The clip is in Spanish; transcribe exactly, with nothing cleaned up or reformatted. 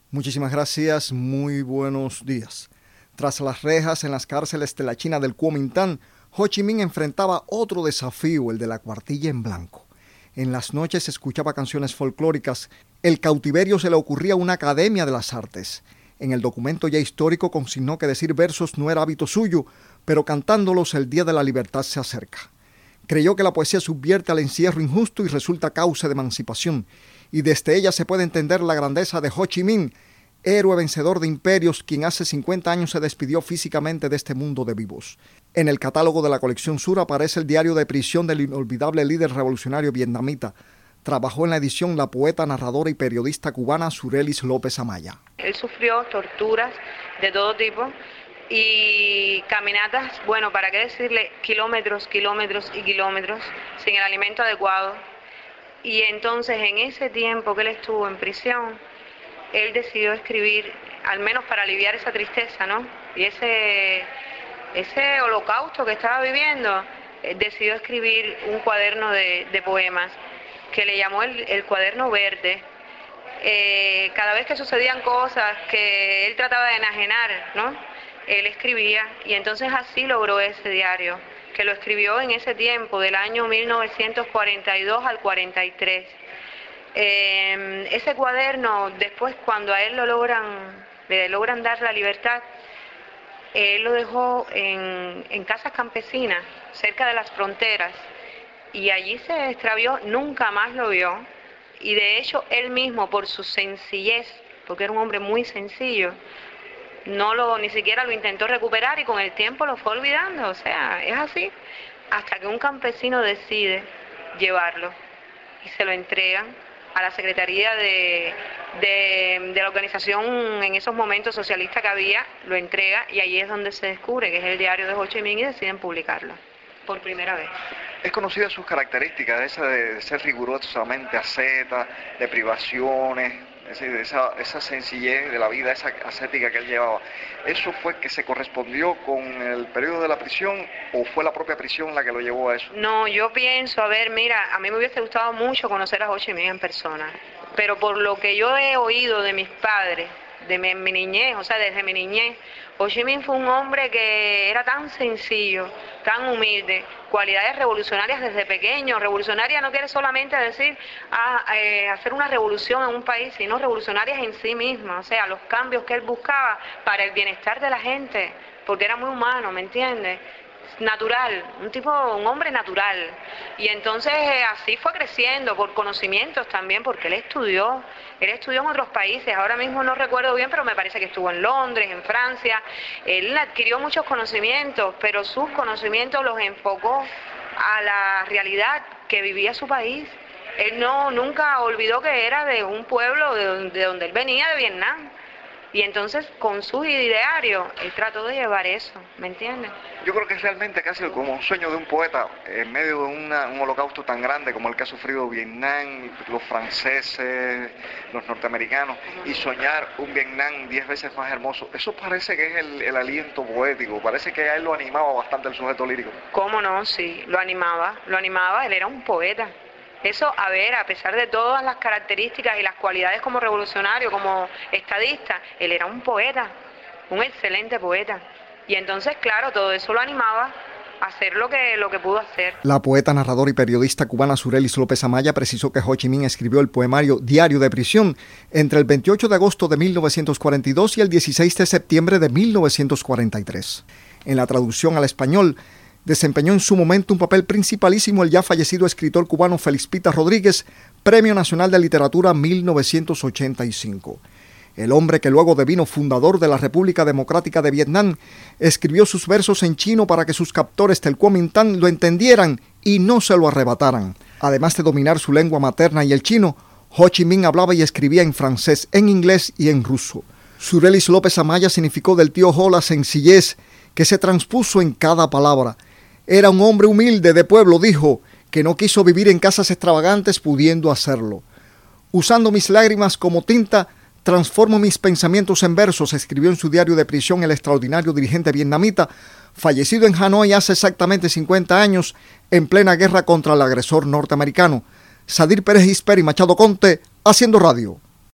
Muchísimas gracias, muy buenos días. Tras las rejas en las cárceles de la China del Kuomintang, Ho Chi Minh enfrentaba otro desafío, el de la cuartilla en blanco. En las noches escuchaba canciones folclóricas. El cautiverio se le ocurría una academia de las artes. En el documento ya histórico consignó que decir versos no era hábito suyo, pero cantándolos el día de la libertad se acerca. Creyó que la poesía subvierte al encierro injusto y resulta causa de emancipación, y desde ella se puede entender la grandeza de Ho Chi Minh, héroe vencedor de imperios, quien hace cincuenta años se despidió físicamente de este mundo de vivos. En el catálogo de la colección Sur aparece el diario de prisión del inolvidable líder revolucionario vietnamita. Trabajó en la edición la poeta, narradora y periodista cubana Surelis López Amaya. Él sufrió torturas de todo tipo y caminatas, bueno, para qué decirle, kilómetros, kilómetros y kilómetros sin el alimento adecuado. Y entonces en ese tiempo que él estuvo en prisión, él decidió escribir, al menos para aliviar esa tristeza, ¿no? Y ese, ese holocausto que estaba viviendo, decidió escribir un cuaderno de, de poemas que le llamó el, el cuaderno verde. Eh, cada vez que sucedían cosas que él trataba de enajenar, ¿no?, él escribía, y entonces así logró ese diario, que lo escribió en ese tiempo, del año mil novecientos cuarenta y dos al cuarenta y tres. Eh, ese cuaderno, después cuando a él lo logran, le logran dar la libertad, él lo dejó en, en casas campesinas, cerca de las fronteras, y allí se extravió, nunca más lo vio, y de hecho él mismo, por su sencillez, porque era un hombre muy sencillo, no lo, ni siquiera lo intentó recuperar, y con el tiempo lo fue olvidando. O sea, es así, hasta que un campesino decide llevarlo y se lo entregan a la Secretaría de, de, de la organización en esos momentos socialista que había, lo entrega, y ahí es donde se descubre que es el diario de Ho Chi Minh y deciden publicarlo por primera vez. Es conocida sus características, esa de ser rigurosamente asceta, de privaciones, es decir, esa, esa sencillez de la vida, esa ascética que él llevaba. ¿Eso fue que se correspondió con el periodo de la prisión o fue la propia prisión la que lo llevó a eso? No, yo pienso, a ver, mira, a mí me hubiese gustado mucho conocer a Ho Chi Minh en persona, pero por lo que yo he oído de mis padres, de mi, mi niñez, o sea, desde mi niñez, Ho Chi Minh fue un hombre que era tan sencillo, tan humilde, cualidades revolucionarias desde pequeño. Revolucionaria no quiere solamente decir ah, eh, hacer una revolución en un país, sino revolucionarias en sí misma, o sea, los cambios que él buscaba para el bienestar de la gente, porque era muy humano, ¿me entiendes? Natural, un tipo, un hombre natural. Y entonces eh, así fue creciendo, por conocimientos también, porque él estudió, él estudió en otros países, ahora mismo no recuerdo bien, pero me parece que estuvo en Londres, en Francia. Él adquirió muchos conocimientos, pero sus conocimientos los enfocó a la realidad que vivía su país. Él no, nunca olvidó que era de un pueblo de donde, de donde él venía, de Vietnam. Y entonces, con su ideario, él trató de llevar eso, ¿me entiendes? Yo creo que es realmente casi como un sueño de un poeta, en medio de una, un holocausto tan grande como el que ha sufrido Vietnam, los franceses, los norteamericanos, y soñar un Vietnam diez veces más hermoso. Eso parece que es el, el aliento poético, parece que a él lo animaba bastante el sujeto lírico. ¿Cómo no? Sí, lo animaba, lo animaba, él era un poeta. Eso, a ver, a pesar de todas las características y las cualidades como revolucionario, como estadista, él era un poeta, un excelente poeta. Y entonces, claro, todo eso lo animaba a hacer lo que, lo que pudo hacer. La poeta, narradora y periodista cubana Surelis López Amaya precisó que Ho Chi Minh escribió el poemario Diario de Prisión entre el veintiocho de agosto de mil novecientos cuarenta y dos y el dieciséis de septiembre de mil novecientos cuarenta y tres. En la traducción al español, desempeñó en su momento un papel principalísimo el ya fallecido escritor cubano Félix Pita Rodríguez, Premio Nacional de Literatura mil novecientos ochenta y cinco. El hombre que luego devino fundador de la República Democrática de Vietnam escribió sus versos en chino para que sus captores del Kuomintang lo entendieran y no se lo arrebataran. Además de dominar su lengua materna y el chino, Ho Chi Minh hablaba y escribía en francés, en inglés y en ruso. Surelis López Amaya significó del tío Ho la sencillez que se transpuso en cada palabra. Era un hombre humilde de pueblo, dijo, que no quiso vivir en casas extravagantes pudiendo hacerlo. Usando mis lágrimas como tinta, transformo mis pensamientos en versos, escribió en su diario de prisión el extraordinario dirigente vietnamita, fallecido en Hanoi hace exactamente cincuenta años, en plena guerra contra el agresor norteamericano. Sadir Pérez Isper y Machado Conte, Haciendo Radio.